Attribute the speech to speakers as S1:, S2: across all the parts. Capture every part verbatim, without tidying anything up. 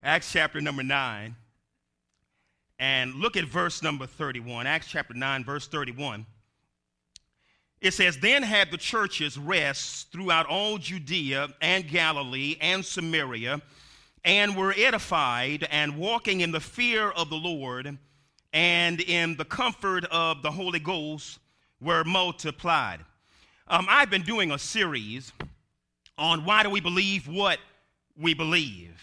S1: Acts chapter number nine, and look at verse number thirty-one. Acts chapter nine, verse thirty-one. It says, "Then had the churches rest throughout all Judea and Galilee and Samaria, and were edified and walking in the fear of the Lord and in the comfort of the Holy Ghost were multiplied." Um, I've been doing a series on why do we believe what we believe.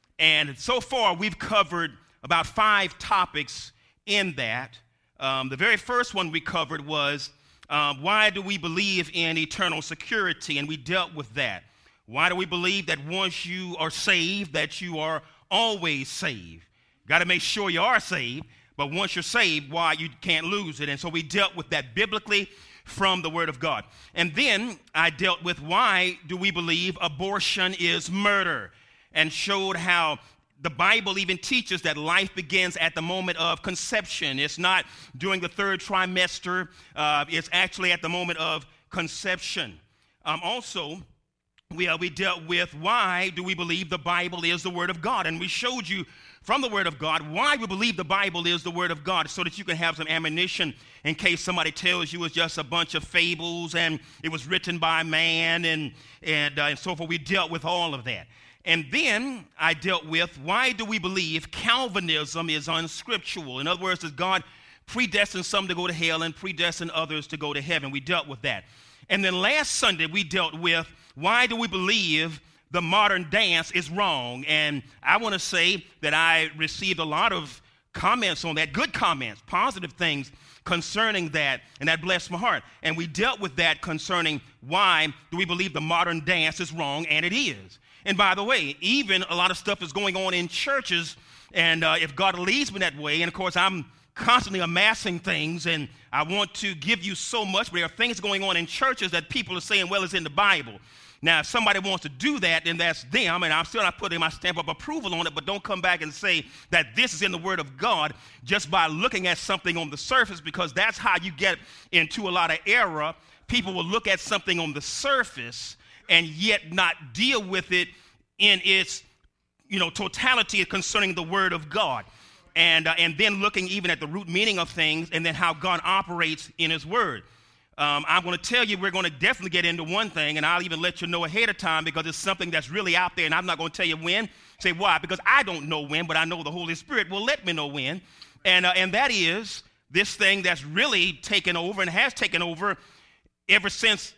S1: And so far, we've covered about five topics in that. Um, the very first one we covered was um, why do we believe in eternal security? And we dealt with that. Why do we believe that once you are saved, that you are always saved? Got to make sure you are saved, but once you're saved, why you can't lose it. And so we dealt with that biblically from the Word of God. And then I dealt with why do we believe abortion is murder, and showed how the Bible even teaches that life begins at the moment of conception. It's not during the third trimester. Uh, it's actually at the moment of conception. Um, also, we, uh, we dealt with why do we believe the Bible is the Word of God. And we showed you from the Word of God why we believe the Bible is the Word of God, so that you can have some ammunition in case somebody tells you it's just a bunch of fables and it was written by man and, and, uh, and so forth. We dealt with all of that. And then I dealt with why do we believe Calvinism is unscriptural? In other words, does God predestine some to go to hell and predestine others to go to heaven? We dealt with that. And then last Sunday we dealt with why do we believe the modern dance is wrong? And I want to say that I received a lot of comments on that, good comments, positive things concerning that, and that blessed my heart. And we dealt with that concerning why do we believe the modern dance is wrong, and it is. And by the way, even a lot of stuff is going on in churches, and uh, if God leads me that way, and of course I'm constantly amassing things, and I want to give you so much, but there are things going on in churches that people are saying, well, it's in the Bible. Now, if somebody wants to do that, then that's them, and I'm still not putting my stamp of approval on it, but don't come back and say that this is in the Word of God just by looking at something on the surface, because that's how you get into a lot of error. People will look at something on the surface and yet not deal with it in its, you know, totality concerning the Word of God. And, uh, and then looking even at the root meaning of things and then how God operates in His Word. Um, I'm going to tell you, we're going to definitely get into one thing, and I'll even let you know ahead of time because it's something that's really out there, and I'm not going to tell you when. Say, why? Because I don't know when, but I know the Holy Spirit will let me know when. And, uh, and that is this thing that's really taken over and has taken over ever since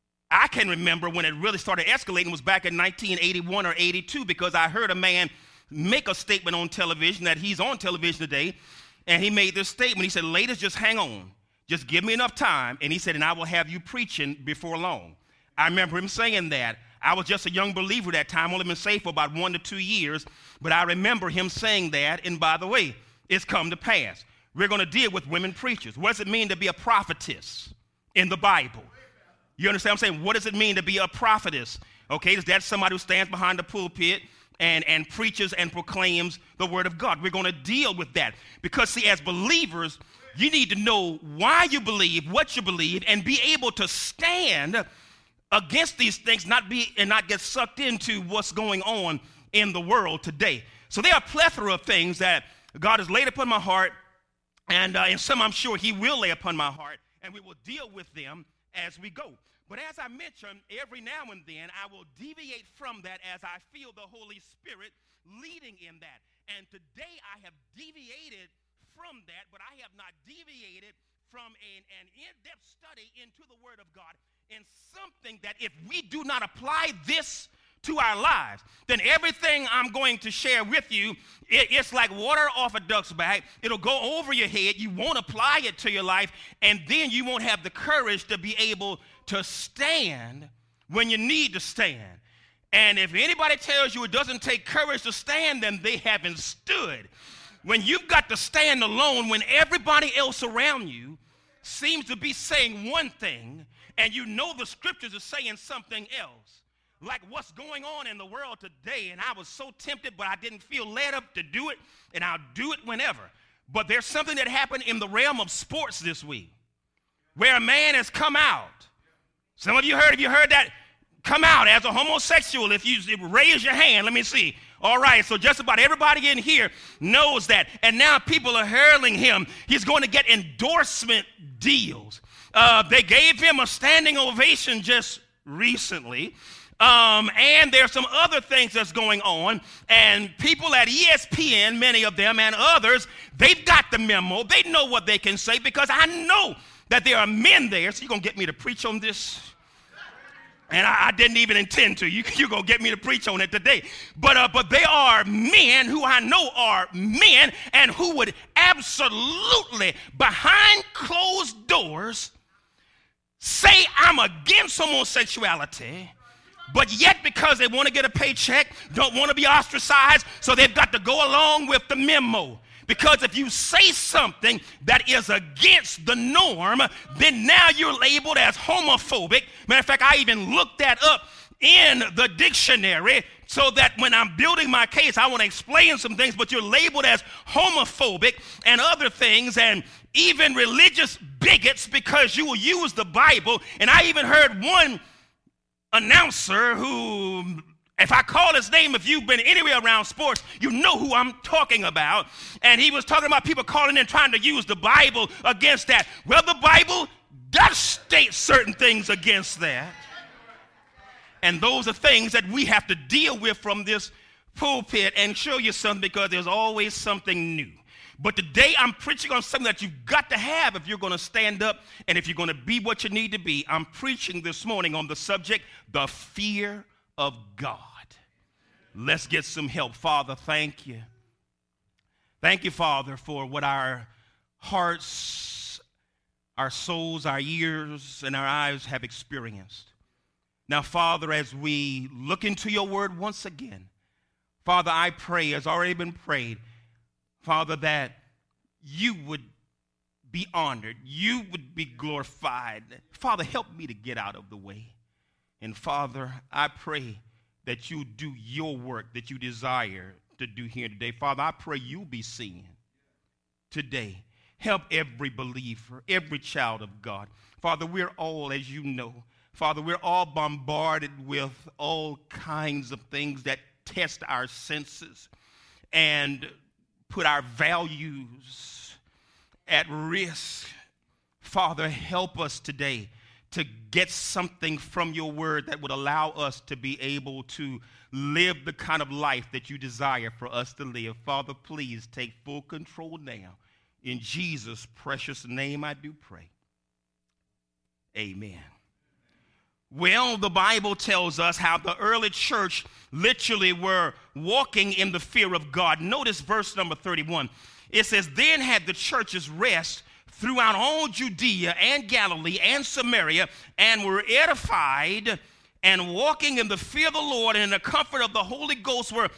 S1: I can remember when it really started escalating was back in nineteen eighty-one or eighty-two, because I heard a man make a statement on television that he's on television today, and he made this statement. He said, ladies, just hang on. Just give me enough time. And he said, and I will have you preaching before long. I remember him saying that. I was just a young believer at that time, only been saved for about one to two years, but I remember him saying that, and by the way, it's come to pass. We're going to deal with women preachers. What does it mean to be a prophetess in the Bible? You understand what I'm saying? What does it mean to be a prophetess? Okay, that's somebody who stands behind the pulpit and, and preaches and proclaims the Word of God. We're going to deal with that because, see, as believers, you need to know why you believe, what you believe, and be able to stand against these things, not be and not get sucked into what's going on in the world today. So there are a plethora of things that God has laid upon my heart, and, uh, and some I'm sure He will lay upon my heart, and we will deal with them as we go. But as I mentioned, every now and then I will deviate from that as I feel the Holy Spirit leading in that. And today I have deviated from that, but I have not deviated from an, an in-depth study into the Word of God in something that if we do not apply this to our lives, then everything I'm going to share with you, it, it's like water off a duck's back. It'll go over your head. You won't apply it to your life, and then you won't have the courage to be able to stand when you need to stand. And if anybody tells you it doesn't take courage to stand, then they haven't stood. When you've got to stand alone, when everybody else around you seems to be saying one thing, and you know the scriptures are saying something else, like what's going on in the world today, and I was so tempted, but I didn't feel led up to do it, and I'll do it whenever. But there's something that happened in the realm of sports this week, where a man has come out. Some of you heard, have you heard that? Come out as a homosexual. If you raise your hand, let me see. All right, so just about everybody in here knows that. And now people are hurling him. He's going to get endorsement deals. Uh, they gave him a standing ovation just recently. Um, and there's some other things that's going on. And people at E S P N, many of them and others, they've got the memo. They know what they can say because I know that there are men there. So you're going to get me to preach on this? And I, I didn't even intend to. You, you're going to get me to preach on it today. But, uh, but they are men who I know are men and who would absolutely, behind closed doors, say I'm against homosexuality, but yet because they want to get a paycheck, don't want to be ostracized, so they've got to go along with the memo. Because if you say something that is against the norm, then now you're labeled as homophobic. Matter of fact, I even looked that up in the dictionary so that when I'm building my case, I want to explain some things, but you're labeled as homophobic and other things, and even religious bigots because you will use the Bible. And I even heard one announcer who, if I call his name, if you've been anywhere around sports, you know who I'm talking about. And he was talking about people calling in trying to use the Bible against that. Well, the Bible does state certain things against that. And those are things that we have to deal with from this pulpit and show you something, because there's always something new. But today I'm preaching on something that you've got to have if you're going to stand up and if you're going to be what you need to be. I'm preaching this morning on the subject, the fear of God. Let's get some help. Father, thank you. Thank you, Father, for what our hearts, our souls, our ears, and our eyes have experienced. Now, Father, as we look into your word once again, Father, I pray, as already been prayed, Father, that you would be honored, you would be glorified. Father, help me to get out of the way. And Father, I pray that you do your work that you desire to do here today. Father, I pray you'll be seen today. Help every believer, every child of God. Father, we're all, as you know, Father, we're all bombarded with all kinds of things that test our senses and put our values at risk. Father, help us today to get something from your word that would allow us to be able to live the kind of life that you desire for us to live. Father, please take full control now. In Jesus' precious name I do pray. Amen. Well, the Bible tells us how the early church literally were walking in the fear of God. Notice verse number thirty-one. It says, then had the churches rest throughout all Judea and Galilee and Samaria, and were edified, and walking in the fear of the Lord and in the comfort of the Holy Ghost were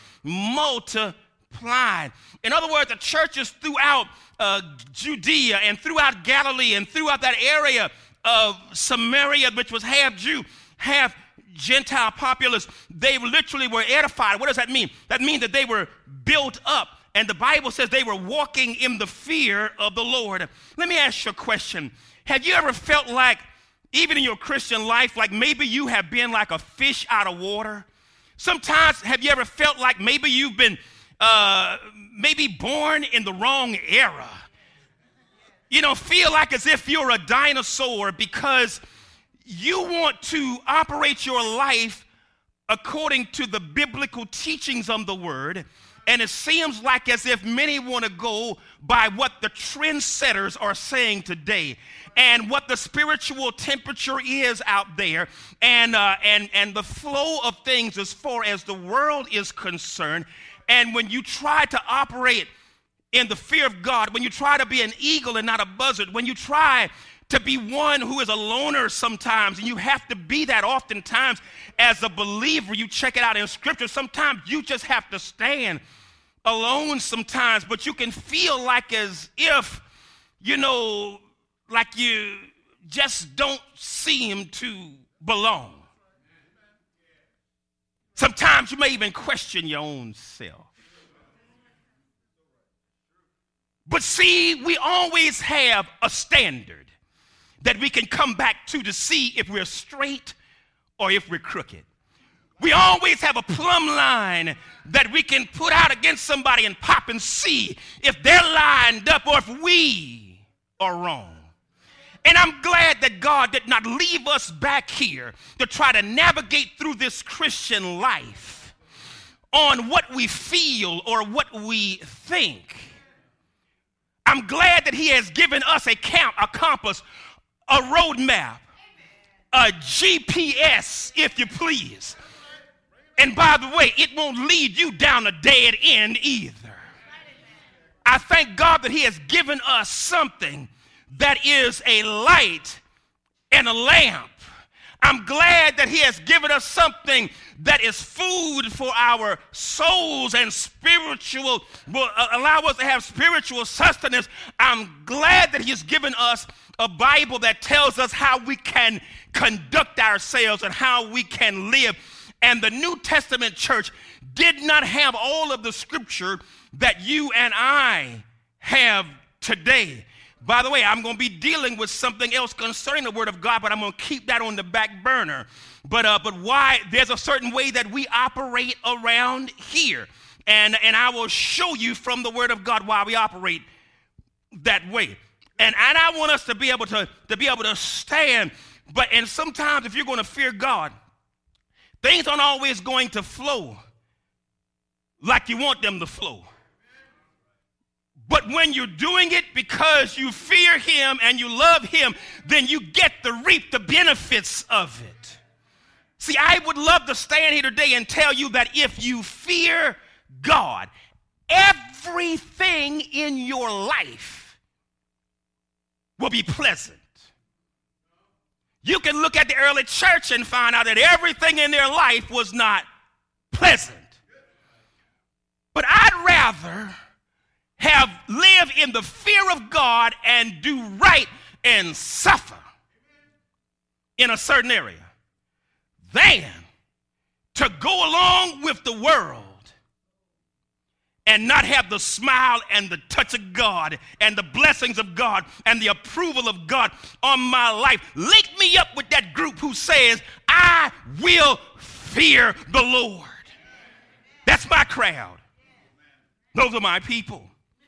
S1: multiplied. In other words, the churches throughout uh, Judea and throughout Galilee and throughout that area of Samaria, which was half Jew, half Gentile populace, they literally were edified. What does that mean? That means that they were built up. And the Bible says they were walking in the fear of the Lord. Let me ask you a question. Have you ever felt like, even in your Christian life, like maybe you have been like a fish out of water? Sometimes have you ever felt like maybe you've been uh, maybe born in the wrong era? You know, feel like as if you're a dinosaur because you want to operate your life according to the biblical teachings of the word. And it seems like as if many want to go by what the trendsetters are saying today and what the spiritual temperature is out there and, uh, and, and the flow of things as far as the world is concerned. And when you try to operate in the fear of God, when you try to be an eagle and not a buzzard, when you try to be one who is a loner sometimes, and you have to be that oftentimes as a believer. You check it out in Scripture. Sometimes you just have to stand alone sometimes, but you can feel like as if, you know, like you just don't seem to belong. Sometimes you may even question your own self. But see, we always have a standard that we can come back to to see if we're straight or if we're crooked. We always have a plumb line that we can put out against somebody and pop and see if they're lined up or if we are wrong. And I'm glad that God did not leave us back here to try to navigate through this Christian life on what we feel or what we think. I'm glad that he has given us a count, a compass, a roadmap, a G P S, if you please. And by the way, it won't lead you down a dead end either. I thank God that he has given us something that is a light and a lamp. I'm glad that he has given us something that is food for our souls and spiritual, will allow us to have spiritual sustenance. I'm glad that he has given us a Bible that tells us how we can conduct ourselves and how we can live. And the New Testament church did not have all of the scripture that you and I have today. By the way, I'm going to be dealing with something else concerning the Word of God, but I'm going to keep that on the back burner. But uh, but why? There's a certain way that we operate around here. And, and I will show you from the Word of God why we operate that way. And, and I want us to be able to, to be able to stand. But and sometimes if you're going to fear God, things aren't always going to flow like you want them to flow. But when you're doing it because you fear him and you love him, then you get to reap the benefits of it. See, I would love to stand here today and tell you that if you fear God, everything in your life will be pleasant. You can look at the early church and find out that everything in their life was not pleasant. But I'd rather have lived in the fear of God and do right and suffer in a certain area than to go along with the world and not have the smile and the touch of God and the blessings of God and the approval of God on my life. Link me up with that group who says, I will fear the Lord. That's my crowd. Those are my people.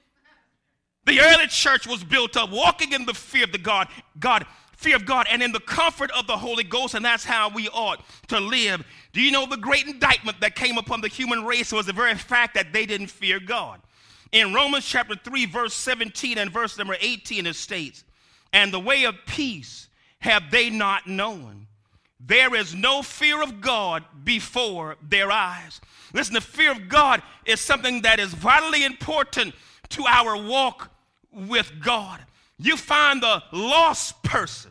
S1: The early church was built up walking in the fear of the God, God, fear of God, and in the comfort of the Holy Ghost, and that's how we ought to live. Do you know the great indictment that came upon the human race was the very fact that they didn't fear God? In Romans chapter three, verse seventeen and verse number eighteen, it states, and the way of peace have they not known. There is no fear of God before their eyes. Listen, the fear of God is something that is vitally important to our walk with God. You find the lost person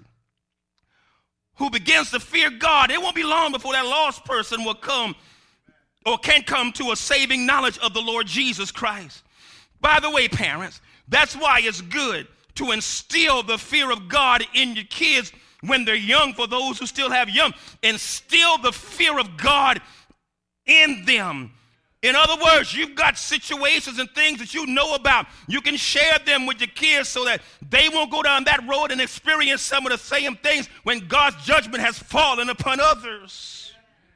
S1: who begins to fear God. It won't be long before that lost person will come or can come to a saving knowledge of the Lord Jesus Christ. By the way, parents, that's why it's good to instill the fear of God in your kids when they're young. For those who still have young, instill the fear of God in them. In other words, you've got situations and things that you know about. You can share them with your kids so that they won't go down that road and experience some of the same things when God's judgment has fallen upon others.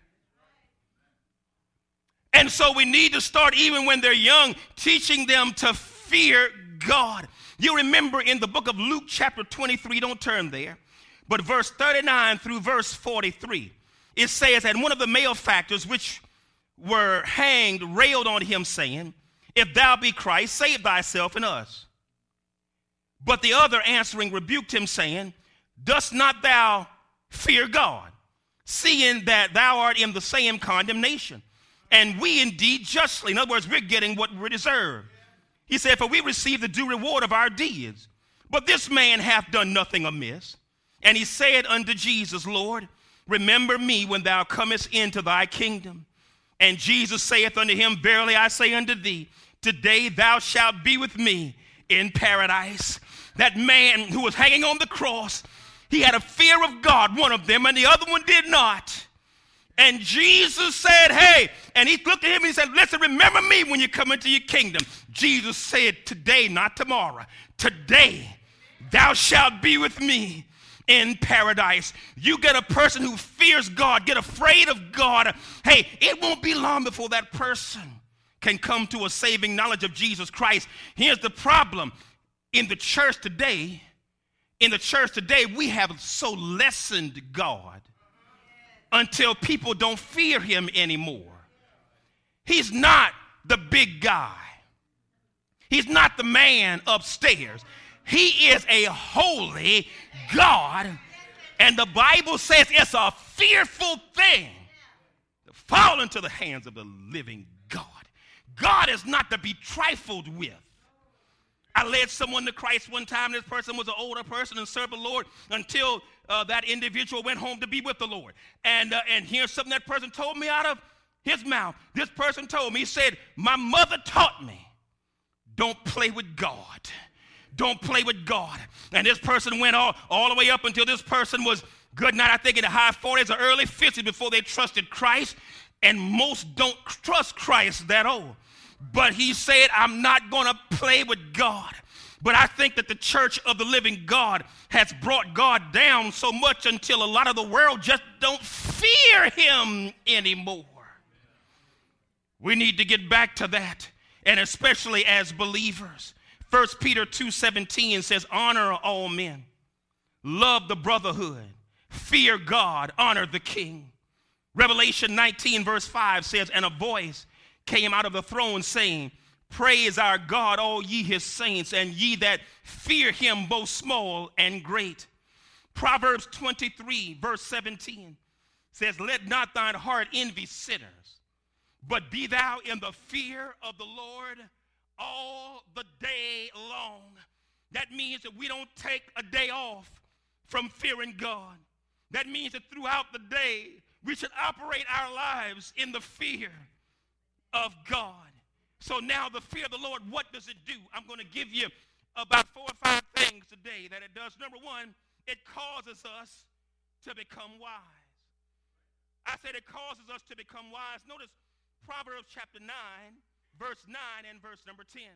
S1: And so we need to start, even when they're young, teaching them to fear God. You remember in the book of Luke chapter twenty-three, don't turn there, but verse thirty-nine through verse forty-three, it says, and one of the malefactors which were hanged railed on him, saying, if thou be Christ, save thyself and us. But the other answering rebuked him, saying, dost not thou fear God, seeing that thou art in the same condemnation? And we indeed justly. In other words, we're getting what we deserve. He said, for we receive the due reward of our deeds. But this man hath done nothing amiss. And he said unto Jesus, Lord, remember me when thou comest into thy kingdom. And Jesus saith unto him, verily I say unto thee, today thou shalt be with me in paradise. That man who was hanging on the cross, he had a fear of God, one of them, and the other one did not. And Jesus said, hey, and he looked at him and he said, listen, remember me when you come into your kingdom. Jesus said, today, not tomorrow, today thou shalt be with me in paradise. You get a person who fears God, get afraid of God. Hey, it won't be long before that person can come to a saving knowledge of Jesus Christ. Here's the problem. In the church today, in the church today, we have so lessened God until people don't fear him anymore. He's not the big guy. He's not the man upstairs. He is a holy God. And the Bible says it's a fearful thing to fall into the hands of the living God. God is not to be trifled with. I led someone to Christ one time. This person was an older person and served the Lord until uh, that individual went home to be with the Lord. And, uh, and here's something that person told me out of his mouth. This person told me, he said, my mother taught me, don't play with God. Don't play with God. And this person went all, all the way up until this person was good night, I think in the high forties or early fifties before they trusted Christ. And most don't trust Christ that old. But he said, I'm not going to play with God. But I think that the church of the living God has brought God down so much until a lot of the world just don't fear him anymore. We need to get back to that, and especially as believers. First Peter two seventeen says, honor all men, love the brotherhood, fear God, honor the king. Revelation nineteen verse five says, and a voice came out of the throne saying, praise our God, all ye his saints, and ye that fear him, both small and great. Proverbs twenty-three verse seventeen says, let not thine heart envy sinners, but be thou in the fear of the Lord all the day long. That means that we don't take a day off from fearing God. That means that throughout the day, we should operate our lives in the fear of God. So now the fear of the Lord, what does it do? I'm going to give you about four or five things today that it does. Number one, it causes us to become wise. I said it causes us to become wise. Notice Proverbs chapter nine, verse nine and verse number ten.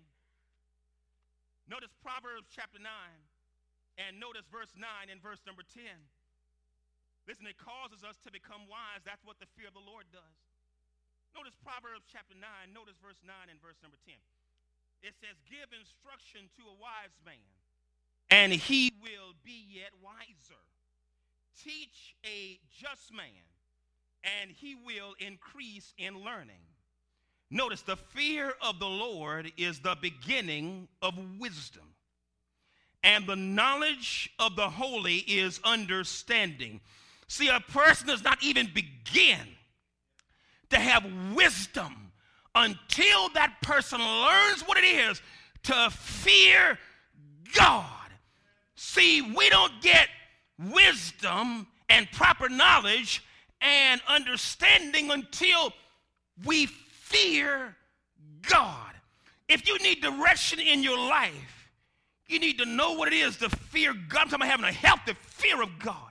S1: Notice Proverbs chapter nine and notice verse nine and verse number ten. Listen, it causes us to become wise. That's what the fear of the Lord does. Notice Proverbs chapter nine, notice verse nine and verse number ten. It says, give instruction to a wise man, and he will be yet wiser. Teach a just man, and he will increase in learning. Notice the fear of the Lord is the beginning of wisdom, and the knowledge of the holy is understanding. See, a person does not even begin to have wisdom until that person learns what it is to fear God. See, we don't get wisdom and proper knowledge and understanding until we fear God. If you need direction in your life, you need to know what it is to fear God. I'm talking about having a healthy fear of God.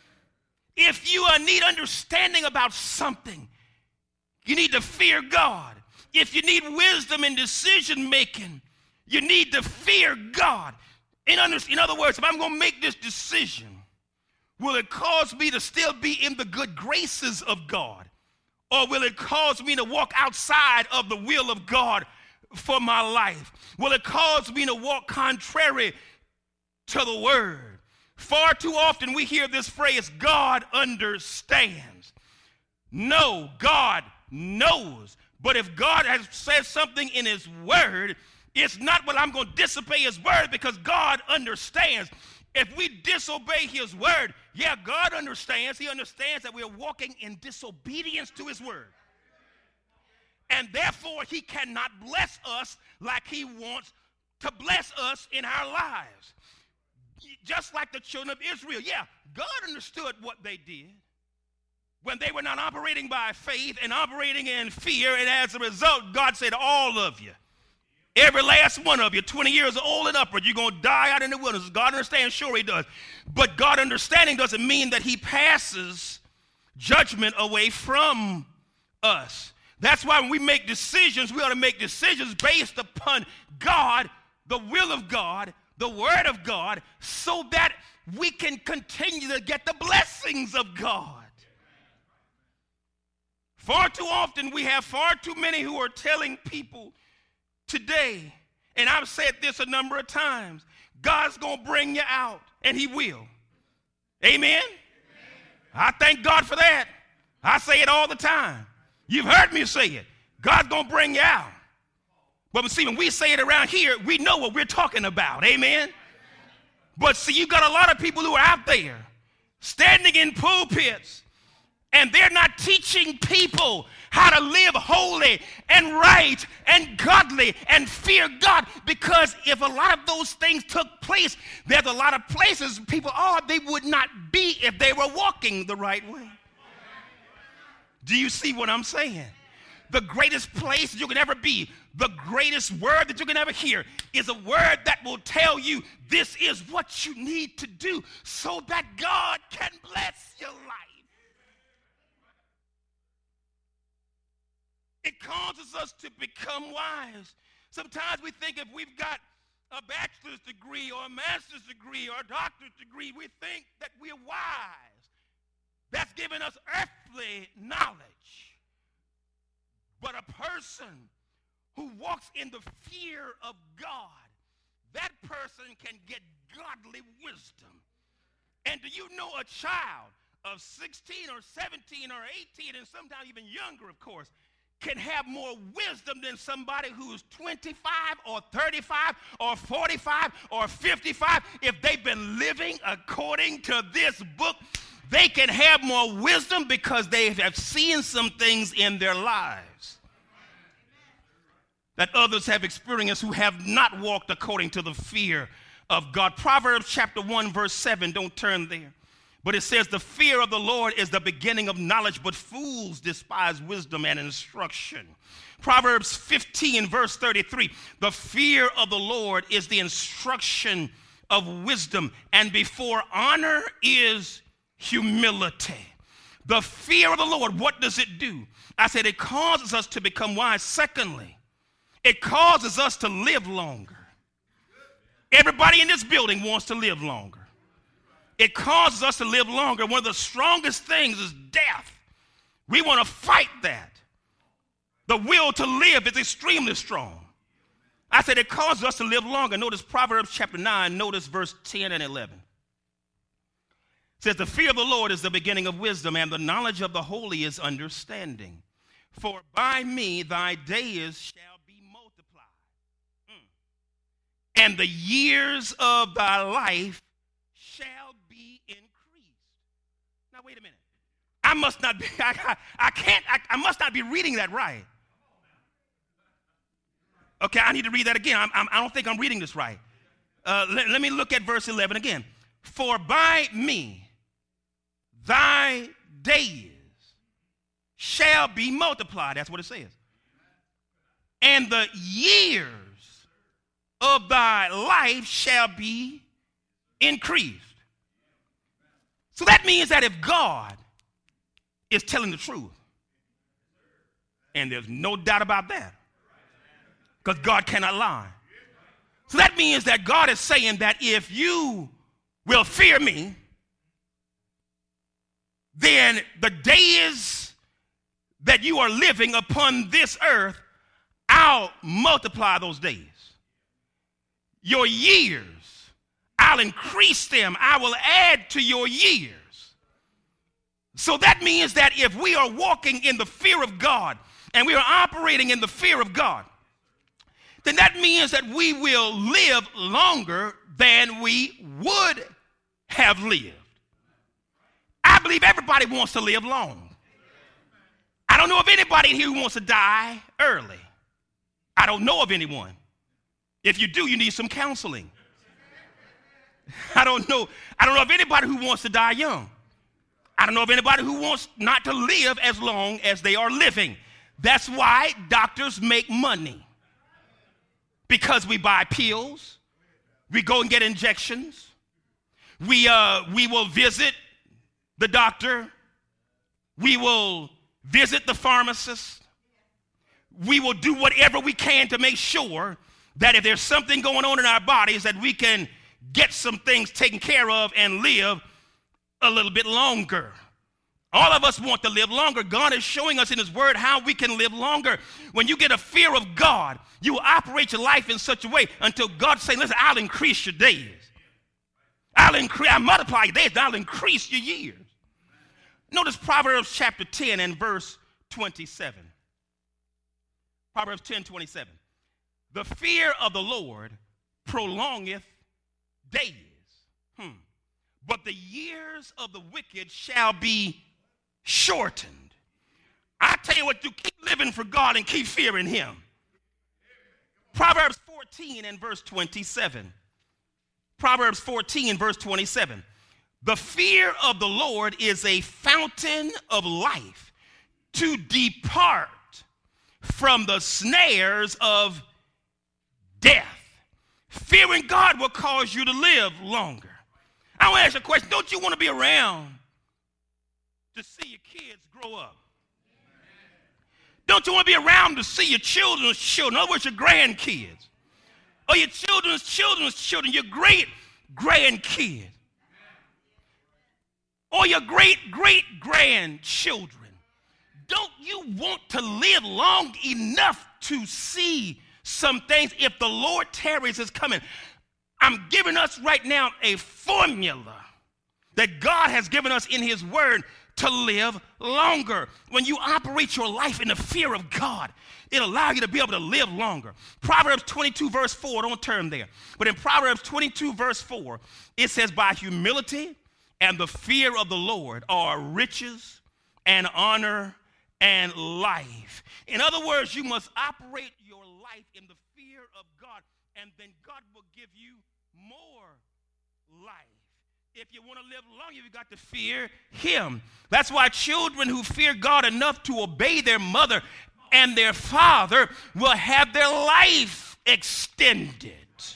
S1: If you uh, need understanding about something, you need to fear God. If you need wisdom in decision making, you need to fear God. In, under, in other words, if I'm going to make this decision, will it cause me to still be in the good graces of God? Or will it cause me to walk outside of the will of God for my life? Will it cause me to walk contrary to the word? Far too often we hear this phrase, God understands. No, God knows. But if God has said something in his word, it's not what I'm going to disobey his word, because God understands. If we disobey his word, yeah, God understands. He understands that we're walking in disobedience to his word. And therefore, he cannot bless us like he wants to bless us in our lives. Just like the children of Israel. Yeah, God understood what they did when they were not operating by faith and operating in fear. And as a result, God said, all of you, every last one of you, twenty years old and upward, you're going to die out in the wilderness. God understands, sure he does. But God understanding doesn't mean that he passes judgment away from us. That's why when we make decisions, we ought to make decisions based upon God, the will of God, the word of God so that we can continue to get the blessings of God. Far too often we have far too many who are telling people today, and I've said this a number of times, God's going to bring you out, and he will. Amen? Amen? I thank God for that. I say it all the time. You've heard me say it. God's going to bring you out. But see, when we say it around here, we know what we're talking about. Amen? But see, you got a lot of people who are out there standing in pulpits, and they're not teaching people how to live holy and right and godly and fear God. Because if a lot of those things took place, there's a lot of places people are they would not be if they were walking the right way. Do you see what I'm saying? The greatest place that you can ever be, the greatest word that you can ever hear is a word that will tell you this is what you need to do so that God can bless your life. It causes us to become wise. Sometimes we think if we've got a bachelor's degree or a master's degree or a doctorate degree, we think that we're wise. That's giving us earthly knowledge. But a person who walks in the fear of God, that person can get godly wisdom. And do you know a child of sixteen or seventeen or eighteen, and sometimes even younger, of course, can have more wisdom than somebody who's twenty-five or thirty-five or forty-five or fifty-five. If they've been living according to this book, they can have more wisdom because they have seen some things in their lives that others have experienced who have not walked according to the fear of God. Proverbs chapter one, verse seven, don't turn there. But it says, the fear of the Lord is the beginning of knowledge, but fools despise wisdom and instruction. Proverbs fifteen, verse thirty-three, the fear of the Lord is the instruction of wisdom, and before honor is humility. The fear of the Lord, what does it do? I said it causes us to become wise. Secondly, it causes us to live longer. Everybody in this building wants to live longer. It causes us to live longer. One of the strongest things is death. We want to fight that. The will to live is extremely strong. I said it causes us to live longer. Notice Proverbs chapter nine, notice verse ten and eleven. It says, the fear of the Lord is the beginning of wisdom, and the knowledge of the holy is understanding. For by me thy days shall be multiplied, mm. and the years of thy life shall be increased. Now wait a minute. I must not be, I, I, I can't, I, I must not be reading that right. Okay, I need to read that again. I'm, I'm, I don't think I'm reading this right. Uh, let, let me look at verse eleven again. For by me thy days shall be multiplied. That's what it says. And the years of thy life shall be increased. So that means that if God is telling the truth, and there's no doubt about that, because God cannot lie. So that means that God is saying that if you will fear me, then the days that you are living upon this earth, I'll multiply those days. Your years, I'll increase them. I will add to your years. So that means that if we are walking in the fear of God and we are operating in the fear of God, then that means that we will live longer than we would have lived. I believe everybody wants to live long. I don't know of anybody here who wants to die early. I don't know of anyone. If you do, you need some counseling. I don't know. I don't know of anybody who wants to die young. I don't know of anybody who wants not to live as long as they are living. That's why doctors make money. Because we buy pills, we go and get injections, we uh, we will visit the doctor, we will visit the pharmacist, we will do whatever we can to make sure that if there's something going on in our bodies, that we can get some things taken care of and live a little bit longer. All of us want to live longer. God is showing us in his word how we can live longer. When you get a fear of God, you will operate your life in such a way until God says, listen, I'll increase your days. I'll increase, I'll multiply your days, I'll increase your years. Notice Proverbs chapter ten and verse twenty-seven. Proverbs ten, twenty-seven. The fear of the Lord prolongeth days. Hmm. But the years of the wicked shall be shortened. I tell you what, you keep living for God and keep fearing him. Proverbs fourteen and verse twenty-seven. Proverbs fourteen and verse twenty-seven. The fear of the Lord is a fountain of life, to depart from the snares of death. Fearing God will cause you to live longer. I want to ask you a question. Don't you want to be around to see your kids grow up? Don't you want to be around to see your children's children? In other words, your grandkids. Or your children's children's children, your great grandkids. Or your great great grandchildren. Don't you want to live long enough to see some things? If the Lord tarries is coming, I'm giving us right now a formula that God has given us in his word to live longer. When you operate your life in the fear of God, it'll allow you to be able to live longer. Proverbs twenty-two verse four, don't turn there. But in Proverbs twenty-two verse four, it says, by humility and the fear of the Lord are riches and honor and life. In other words, you must operate your life in the fear of God, and then God will give you more life. If you want to live long, you've got to fear him. That's why children who fear God enough to obey their mother and their father will have their life extended.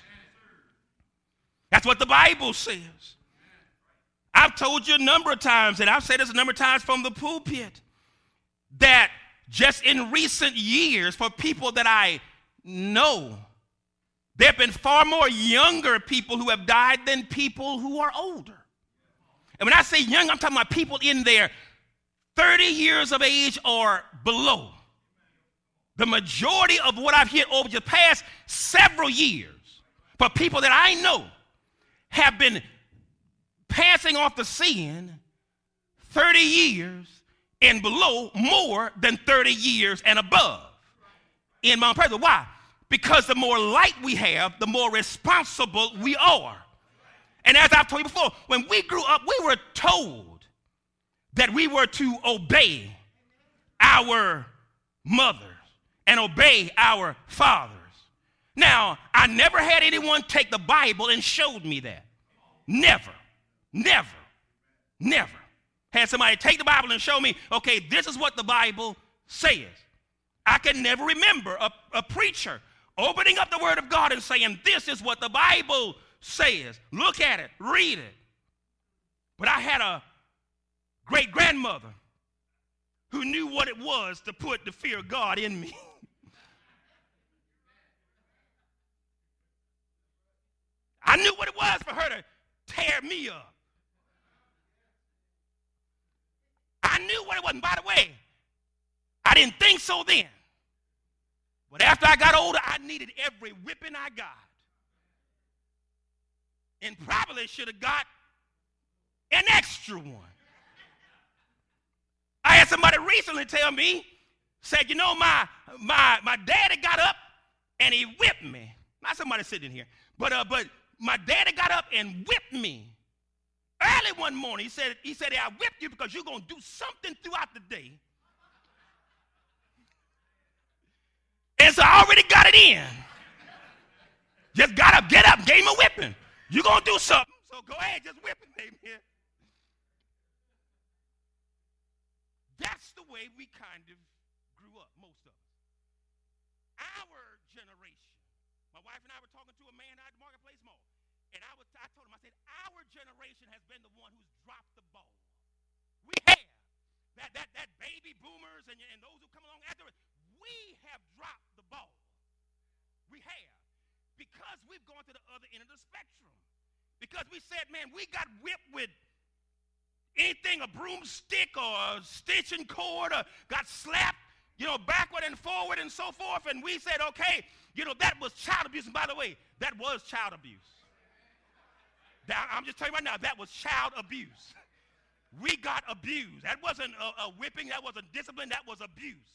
S1: That's what the Bible says. I've told you a number of times, and I've said this a number of times from the pulpit, that just in recent years, for people that I know, there have been far more younger people who have died than people who are older. And when I say young, I'm talking about people in their thirty years of age or below. The majority of what I've hit over the past several years, for people that I know, have been passing off the scene thirty years and below, more than thirty years and above in my person. Why? Because the more light we have, the more responsible we are. And as I've told you before, when we grew up, we were told that we were to obey our mothers and obey our fathers. Now, I never had anyone take the Bible and showed me that. Never, never, never. Had somebody take the Bible and show me, okay, this is what the Bible says. I can never remember a, a preacher opening up the Word of God and saying, this is what the Bible says. Look at it, read it. But I had a great-grandmother who knew what it was to put the fear of God in me. I knew what it was for her to tear me up. I knew what it was. And by the way, I didn't think so then. But after I got older, I needed every whipping I got. And probably should have got an extra one. I had somebody recently tell me, said, you know, my my my daddy got up and he whipped me. Not somebody sitting here, but uh, but my daddy got up and whipped me. Early one morning, he said, he said, I whipped you because you're going to do something throughout the day. And so I already got it in. Just got up, get up, gave him a whipping. You're going to do something, so go ahead, just whip him, amen. That's the way we kind of grew up, most of us. Our generation, my wife and I were talking to a man out at the Marketplace Mall, and I, was, I told him, I said, our generation has been the one who's dropped the ball. We have. That, that, that baby boomers and, and those who come along after us, we have dropped the ball. We have. we've gone to the other end of the spectrum. Because we said, man, we got whipped with anything, a broomstick or a stitching cord, or got slapped, you know, backward and forward and so forth. And we said, okay, you know, that was child abuse. And by the way, that was child abuse. That, I'm just telling you right now, that was child abuse. We got abused. That wasn't a, a whipping. That wasn't discipline. That was abuse.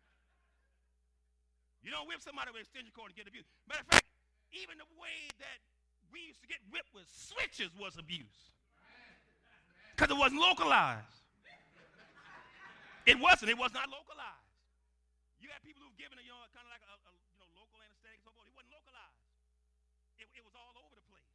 S1: You don't whip somebody with an extension cord and get abused. Matter of fact, even the way that we used to get whipped with switches was abuse. Because it wasn't localized. It wasn't. It was not localized. You had people who've given a, you know, kind of like a, a you know, local anesthetic and so forth. It wasn't localized. It, it was all over the place.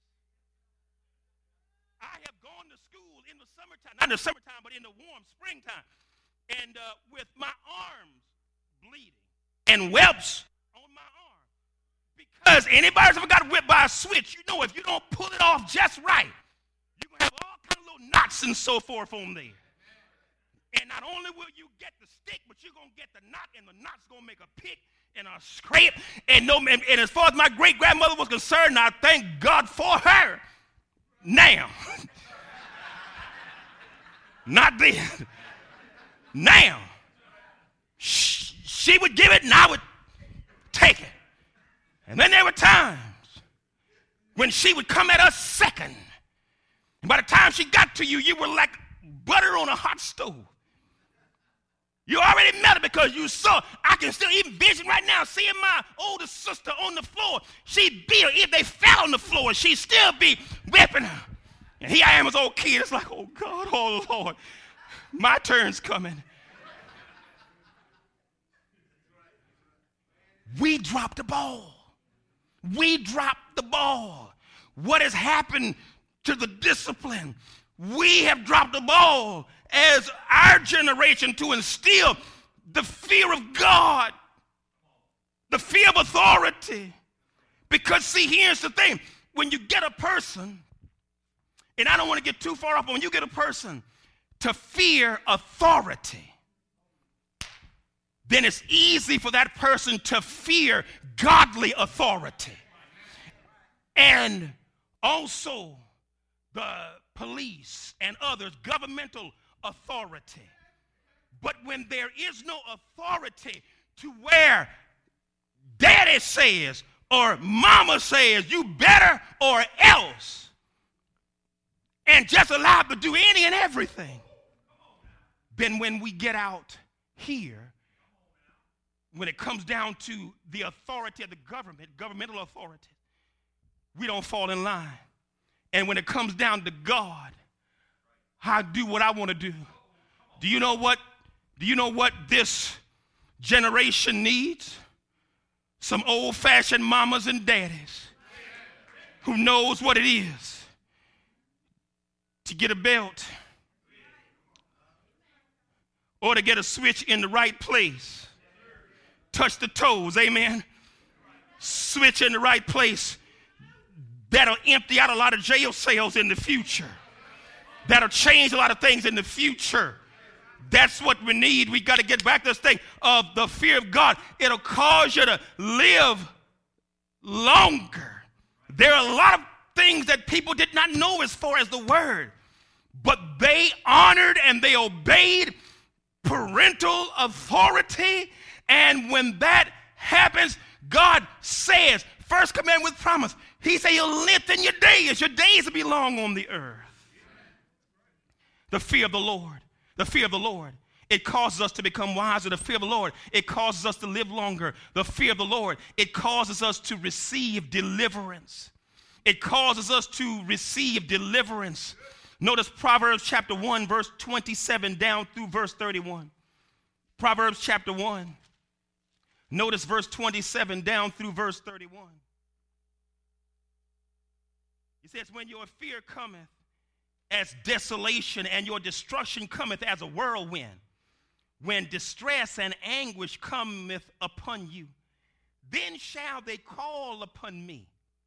S1: I have gone to school in the summertime, not in the summertime, but in the warm springtime, and uh, with my arms bleeding and whelps on my arm. Because anybody's ever got whipped by a switch, you know if you don't pull it off just right, you're going to have all kinds of little knots and so forth on there. And not only will you get the stick, but you're going to get the knot, and the knot's going to make a pick and a scrape. And, no, and, and as far as my great-grandmother was concerned, I thank God for her. Now. Not then. Now. She, she would give it, and I would take it. And then there were times when she would come at us second. And by the time she got to you, you were like butter on a hot stove. You already met her because you saw. I can still even vision right now seeing my older sister on the floor. She'd be her. If they fell on the floor, she'd still be whipping her. And here I am as old kid. It's like, oh, God, oh, Lord, my turn's coming. We dropped the ball. We dropped the ball. What has happened to the discipline? We have dropped the ball as our generation to instill the fear of God, the fear of authority. Because, see, here's the thing. When you get a person, and I don't want to get too far off, but when you get a person to fear authority, then it's easy for that person to fear godly authority. And also the police and others, governmental authority. But when there is no authority to where daddy says or mama says you better or else, and just allowed to do any and everything, then when we get out here, when it comes down to the authority of the government, governmental authority, we don't fall in line. And when it comes down to God, I do what I want to do. Do you know what? Do you know what this generation needs? Some old-fashioned mamas and daddies who knows what it is to get a belt or to get a switch in the right place. Touch the toes, amen. Switch in the right place. That'll empty out a lot of jail cells in the future. That'll change a lot of things in the future. That's what we need. We got to get back to this thing of the fear of God. It'll cause you to live longer. There are a lot of things that people did not know as far as the word, but they honored and they obeyed parental authority. And when that happens, God says, first commandment with promise, he said you'll lengthen your days. Your days will be long on the earth. The fear of the Lord. The fear of the Lord. It causes us to become wiser. The fear of the Lord. It causes us to live longer. The fear of the Lord. It causes us to receive deliverance. It causes us to receive deliverance. Notice Proverbs chapter one, verse twenty-seven down through verse thirty-one. Proverbs chapter one. Notice verse twenty-seven down through verse thirty-one. He says, when your fear cometh as desolation and your destruction cometh as a whirlwind, when distress and anguish cometh upon you, then shall they call upon me,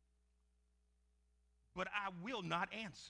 S1: but I will not answer.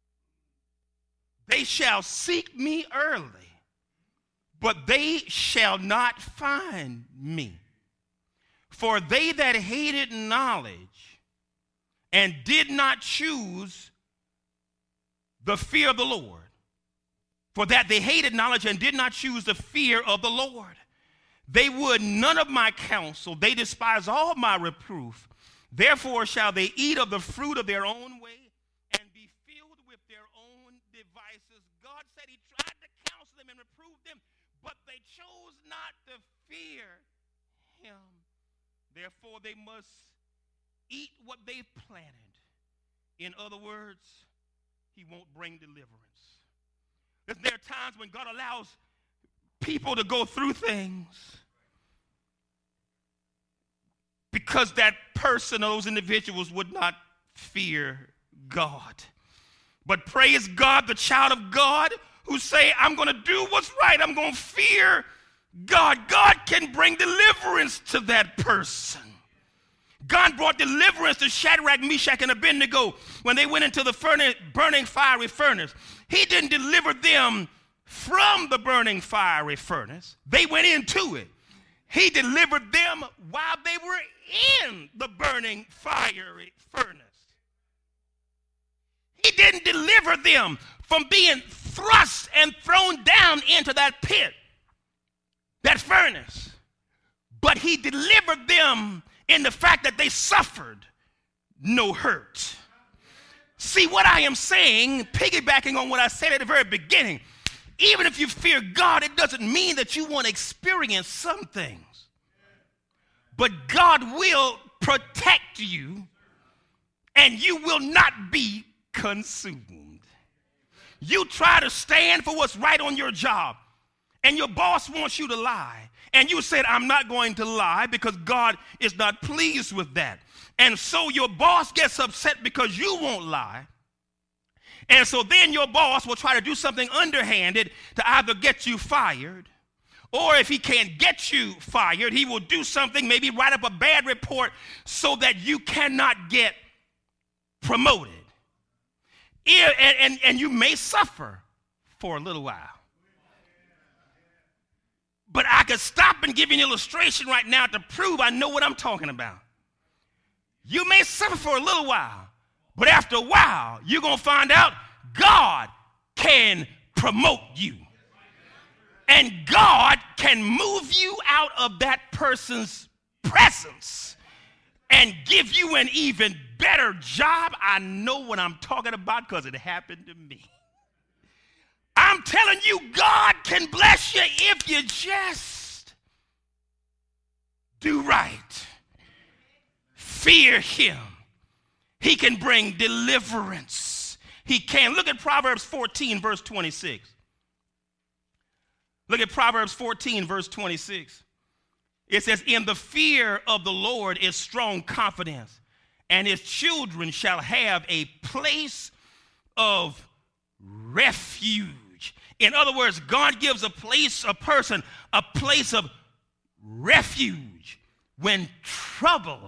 S1: They shall seek me early, but they shall not find me. For they that hated knowledge and did not choose the fear of the Lord. For that they hated knowledge and did not choose the fear of the Lord. They would none of my counsel. They despise all my reproof. Therefore shall they eat of the fruit of their own way and be filled with their own devices. God said he tried to counsel them and reprove them, but they chose not to fear him. Therefore they must eat what they've planted. In other words, he won't bring deliverance. There are times when God allows people to go through things because that person, those individuals would not fear God. But praise God, the child of God who say, I'm going to do what's right. I'm going to fear God. God can bring deliverance to that person. God brought deliverance to Shadrach, Meshach, and Abednego when they went into the furnace, burning fiery furnace. He didn't deliver them from the burning fiery furnace. They went into it. He delivered them while they were in the burning fiery furnace. He didn't deliver them from being thrust and thrown down into that pit, that furnace. But he delivered them in the fact that they suffered no hurt. See, what I am saying, piggybacking on what I said at the very beginning, even if you fear God, it doesn't mean that you won't experience some things. But God will protect you, and you will not be consumed. You try to stand for what's right on your job, and your boss wants you to lie. And you said, I'm not going to lie because God is not pleased with that. And so your boss gets upset because you won't lie. And so then your boss will try to do something underhanded to either get you fired, or if he can't get you fired, he will do something, maybe write up a bad report so that you cannot get promoted. And, and, and you may suffer for a little while. But I could stop and give you an illustration right now to prove I know what I'm talking about. You may suffer for a little while, but after a while, you're going to find out God can promote you. And God can move you out of that person's presence and give you an even better job. I know what I'm talking about because it happened to me. I'm telling you, God can bless you if you just do right. Fear him. He can bring deliverance. He can. Look at Proverbs fourteen, verse twenty-six. Look at Proverbs fourteen, verse twenty-six. It says, in the fear of the Lord is strong confidence, and his children shall have a place of refuge. In other words, God gives a place, a person, a place of refuge when trouble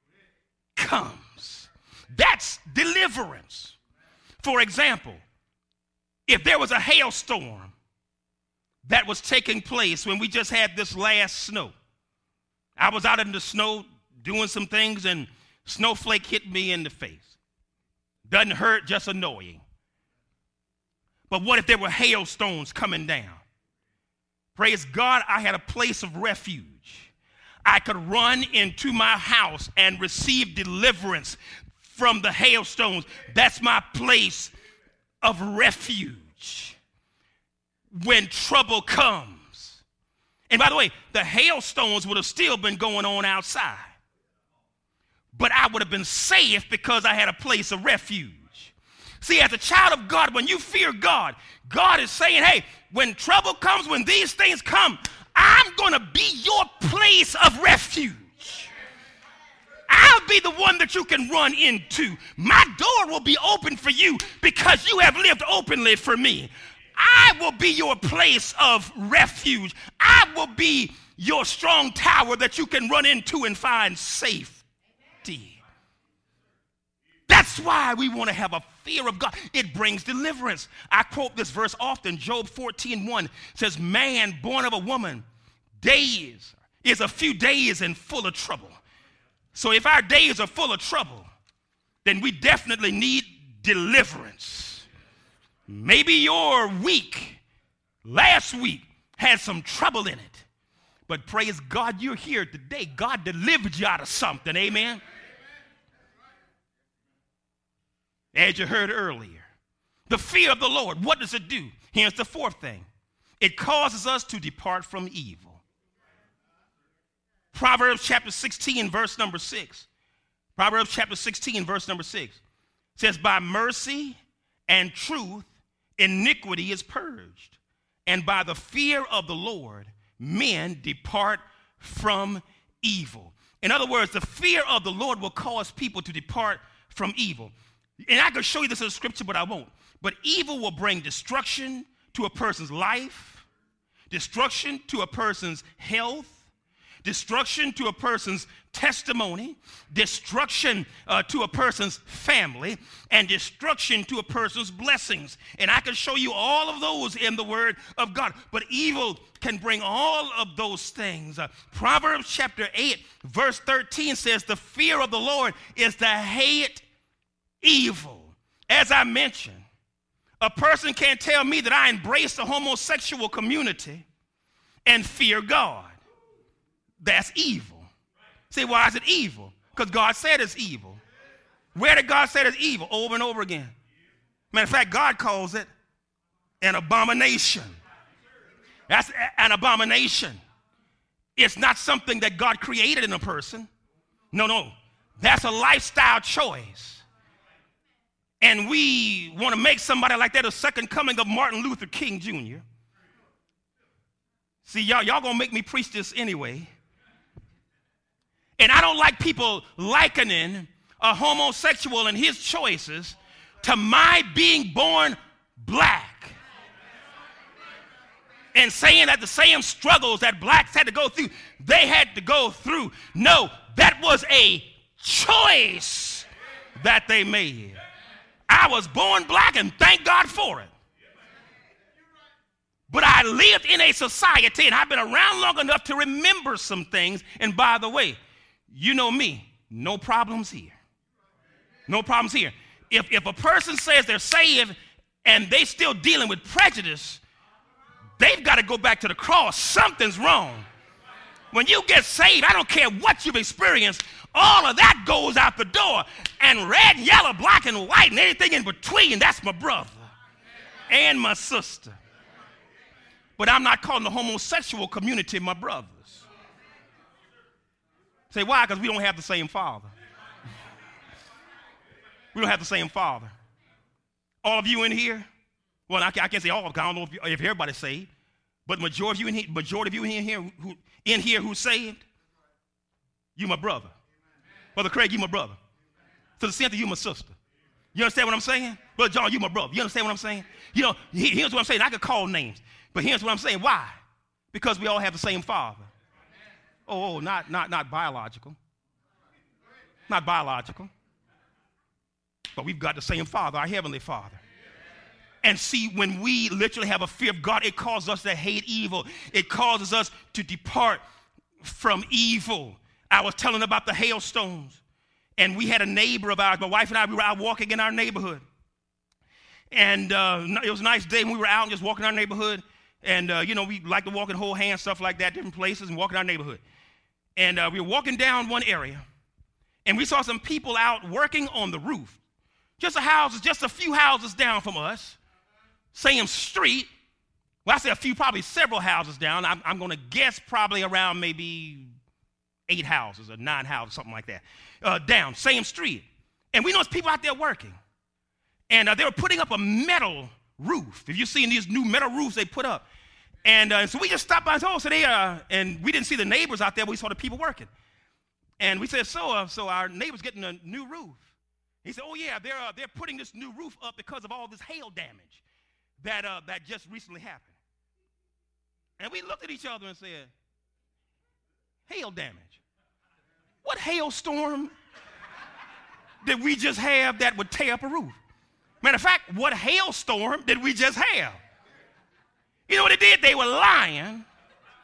S1: comes. That's deliverance. For example, if there was a hailstorm that was taking place when we just had this last snow, I was out in the snow doing some things and snowflake hit me in the face. Doesn't hurt, just annoying. But what if there were hailstones coming down? Praise God, I had a place of refuge. I could run into my house and receive deliverance from the hailstones. That's my place of refuge when trouble comes. And by the way, the hailstones would have still been going on outside. But I would have been safe because I had a place of refuge. See, as a child of God, when you fear God, God is saying, hey, when trouble comes, when these things come, I'm going to be your place of refuge. I'll be the one that you can run into. My door will be open for you because you have lived openly for me. I will be your place of refuge. I will be your strong tower that you can run into and find safety. That's why we want to have a fear of God. It brings deliverance. I quote this verse often. Job fourteen one says, man born of a woman, days is a few days and full of trouble. So if our days are full of trouble, then we definitely need deliverance. Maybe your week, last week, had some trouble in it. But praise God, you're here today. God delivered you out of something. Amen. As you heard earlier, the fear of the Lord, what does it do? Here's the fourth thing. It causes us to depart from evil. Proverbs chapter sixteen, verse number six. Proverbs chapter sixteen, verse number six says, by mercy and truth, iniquity is purged, and by the fear of the Lord, men depart from evil. In other words, the fear of the Lord will cause people to depart from evil. And I could show you this in the scripture, but I won't. But evil will bring destruction to a person's life, destruction to a person's health, destruction to a person's testimony, destruction uh, to a person's family, and destruction to a person's blessings. And I can show you all of those in the Word of God. But evil can bring all of those things. Uh, Proverbs chapter eight, verse thirteen says, the fear of the Lord is to hate evil. As I mentioned, a person can't tell me that I embrace the homosexual community and fear God. That's evil. Say, why is it evil? Because God said it's evil. Where did God say it's evil? Over and over again. Matter of fact, God calls it an abomination. That's an abomination. It's not something that God created in a person. No, no. That's a lifestyle choice. And we want to make somebody like that a second coming of Martin Luther King Junior See, y'all, y'all gonna make me preach this anyway. And I don't like people likening a homosexual and his choices to my being born black. And saying that the same struggles that blacks had to go through, they had to go through. No, that was a choice that they made. I was born black and thank God for it. But I lived in a society and I've been around long enough to remember some things. And by the way, you know me, no problems here. No problems here. If, if a person says they're saved and they still dealing with prejudice, they've got to go back to the cross. Something's wrong. When you get saved, I don't care what you've experienced, all of that goes out the door. And red, yellow, black, and white, and anything in between, that's my brother and my sister. But I'm not calling the homosexual community my brothers. Say, why? Because we don't have the same father. We don't have the same father. All of you in here, well, I can't say all of you, I don't know if, you, if everybody's saved, but majority of you in here, majority of you in here, who, in here who's saved, you my brother. Brother Craig, you my brother. To the Cynthia, you my sister. You understand what I'm saying? Brother John, you my brother. You understand what I'm saying? You know, here's what I'm saying. I could call names, but here's what I'm saying. Why? Because we all have the same father. Oh, oh not, not, not biological. Not biological. But we've got the same father, our heavenly Father. And see, when we literally have a fear of God, it causes us to hate evil. It causes us to depart from evil. I was telling about the hailstones. And we had a neighbor of ours, my wife and I, we were out walking in our neighborhood. And uh, it was a nice day when we were out and just walking our neighborhood. And, uh, you know, we like to walk and hold hands, stuff like that, different places, and walk in our neighborhood. And uh, we were walking down one area, and we saw some people out working on the roof. Just a house, just a few houses down from us, same street. Well, I say a few, probably several houses down. I'm, I'm going to guess probably around maybe eight houses or nine houses, something like that, uh, down, same street. And we know it's people out there working. And uh, they were putting up a metal roof. If you've seen these new metal roofs they put up. And uh, so we just stopped by and told, oh, so they, uh, and we didn't see the neighbors out there, but we saw the people working. And we said, so, uh, so our neighbor's getting a new roof. He said, oh, yeah, they're, uh, they're putting this new roof up because of all this hail damage that, uh, that just recently happened. And we looked at each other and said, hail damage? What hailstorm did we just have that would tear up a roof? Matter of fact, what hailstorm did we just have? You know what they did? They were lying,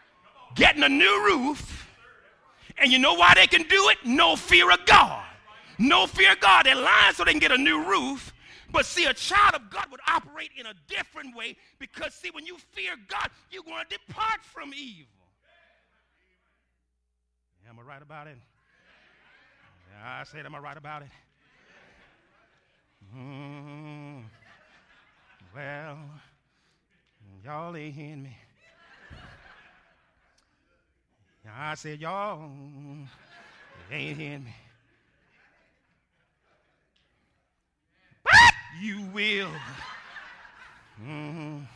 S1: getting a new roof, and you know why they can do it? No fear of God. no fear of God. They're lying so they can get a new roof. But see, a child of God would operate in a different way because, see, when you fear God, you're going to depart from evil. Yeah, am I right about it? Yeah, I said, am I right about it? Mm, well, y'all ain't hearing me. Yeah, I said, y'all ain't hearing me. But you will. Mm-hmm.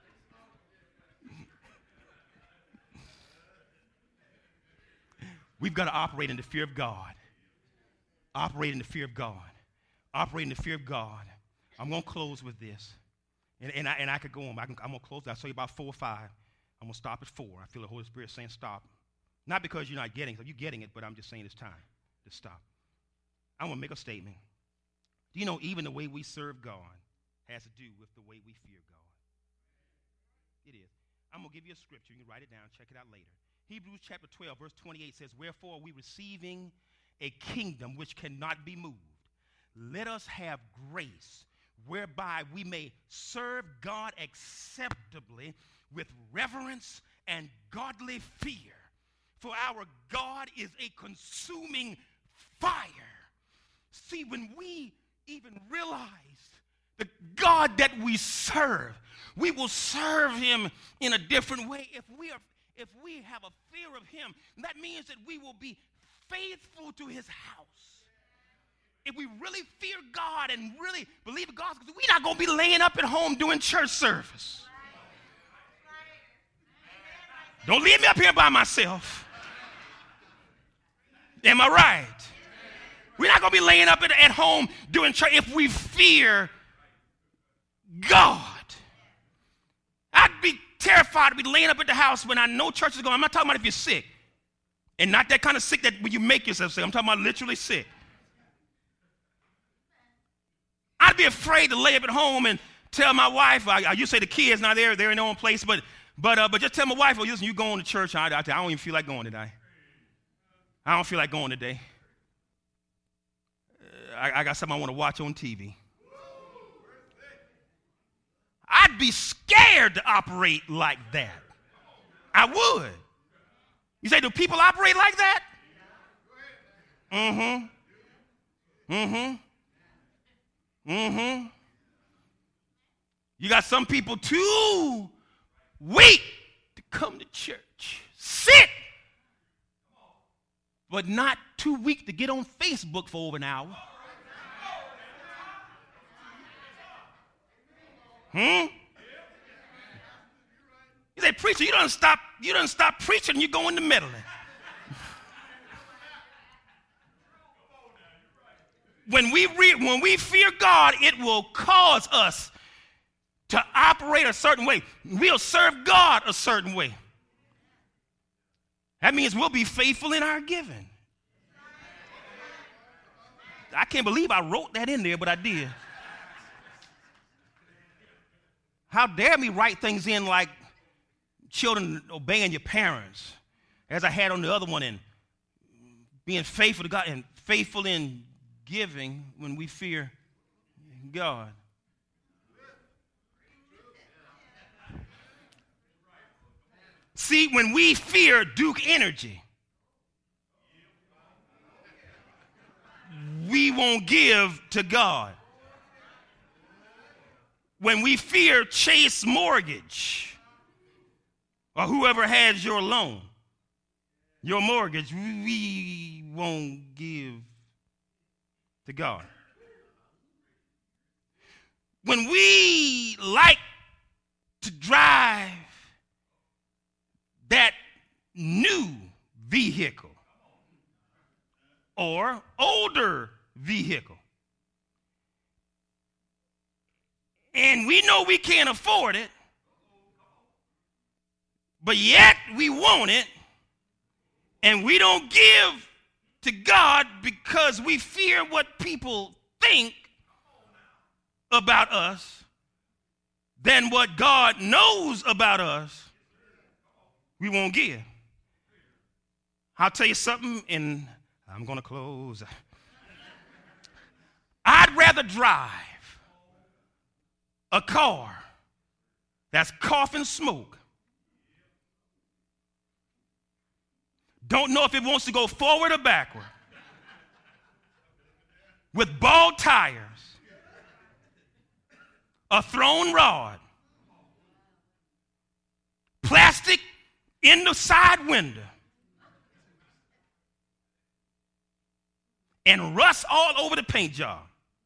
S1: We've got to operate in the fear of God. Operate in the fear of God. Operate in the fear of God. I'm going to close with this. And, and, I, and I could go on. I can, I'm going to close. I'll tell you about four or five. I'm going to stop at four. I feel the Holy Spirit saying stop. Not because you're not getting it. You're getting it, but I'm just saying it's time to stop. I'm going to make a statement. Do you know even the way we serve God has to do with the way we fear God? It is. I'm going to give you a scripture. You can write it down. Check it out later. Hebrews chapter twelve, verse twenty-eight says, wherefore we receiving a kingdom which cannot be moved, let us have grace whereby we may serve God acceptably with reverence and godly fear. For our God is a consuming fire. See, when we even realize the God that we serve, we will serve him in a different way. If we are, if we have a fear of him, that means that we will be faithful to his house. If we really fear God and really believe in God, we're not going to be laying up at home doing church service. Don't leave me up here by myself. Am I right? We're not going to be laying up at, at home doing church if we fear God. I'd be terrified to be laying up at the house when I know church is going. I'm not talking about if you're sick. And not that kind of sick that when you make yourself sick. I'm talking about literally sick. I'd be afraid to lay up at home and tell my wife, I, I used to say the kids, now they're, they're in their own place, but but uh, but just tell my wife, oh, listen, you going to church. I, I, I don't even feel like going today. I don't feel like going today. Uh, I, I got something I want to watch on T V. I'd be scared to operate like that. I would. You say, do people operate like that? Mm-hmm. Mm-hmm. Mm-hmm. You got some people too weak to come to church. Sit. But not too weak to get on Facebook for over an hour. Hmm? You say, preacher, you don't stop, you don't stop preaching, you go into meddling. When we re- when we fear God, it will cause us to operate a certain way. We'll serve God a certain way. That means we'll be faithful in our giving. I can't believe I wrote that in there, but I did. How dare me write things in like children obeying your parents, as I had on the other one, and being faithful to God and faithful in giving when we fear God. See, when we fear Duke Energy, we won't give to God. When we fear Chase Mortgage or whoever has your loan, your mortgage, we won't give to God. When we like to drive that new vehicle or older vehicle, and we know we can't afford it, but yet we want it, and we don't give to God because we fear what people think about us than what God knows about us, we won't give. I'll tell you something, and I'm going to close. rather drive a car that's coughing smoke, don't know if it wants to go forward or backward, with bald tires, a thrown rod, plastic in the side window, and rust all over the paint job.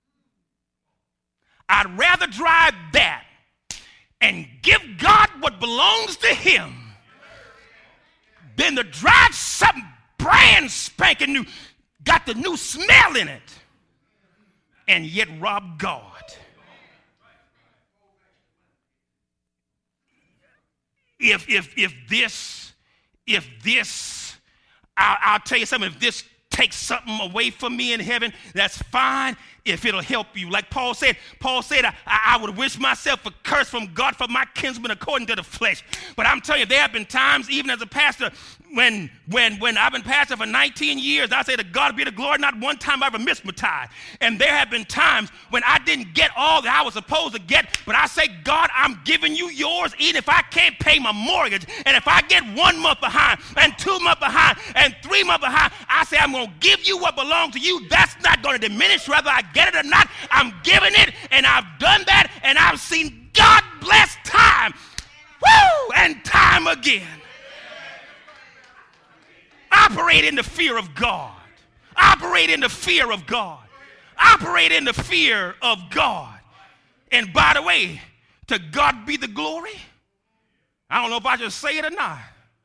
S1: I'd rather drive that and give God what belongs to him than to drive something brand spanking new, got the new smell in it, and yet rob God. If if if this, if this, I'll, I'll tell you something, if this takes something away from me in heaven, that's fine if it'll help you. Like Paul said, Paul said, I, I would wish myself a curse from God for my kinsmen according to the flesh. But I'm telling you, there have been times, even as a pastor, when when when I've been pastor for nineteen years, I say to God be the glory, not one time I ever missed my tithe. And there have been times when I didn't get all that I was supposed to get, but I say, God, I'm giving you yours, even if I can't pay my mortgage. And if I get one month behind, and two months behind, and three months behind, I say, I'm going to give you what belongs to you. That's not going to diminish whether I get it or not. I'm giving it, and I've done that, and I've seen God bless time, woo, and time again. Operate in the fear of God. Operate in the fear of God. Operate in the fear of God. And by the way, to God be the glory. I don't know if I should say it or not.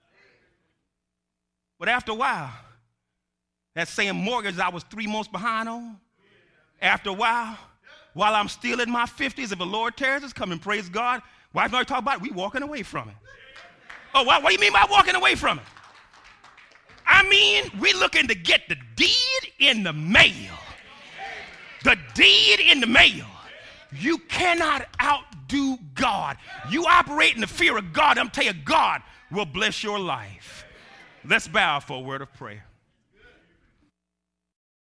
S1: But after a while, that same mortgage I was three months behind on, after a while, while I'm still in my fifties, if the Lord tarries us, come and praise God. Wife and I talk about it, we walking away from it. Oh, what, what do you mean by walking away from it? I mean, we're looking to get the deed in the mail. The deed in the mail. You cannot outdo God. You operate in the fear of God. I'm telling you, God will bless your life. Let's bow for a word of prayer.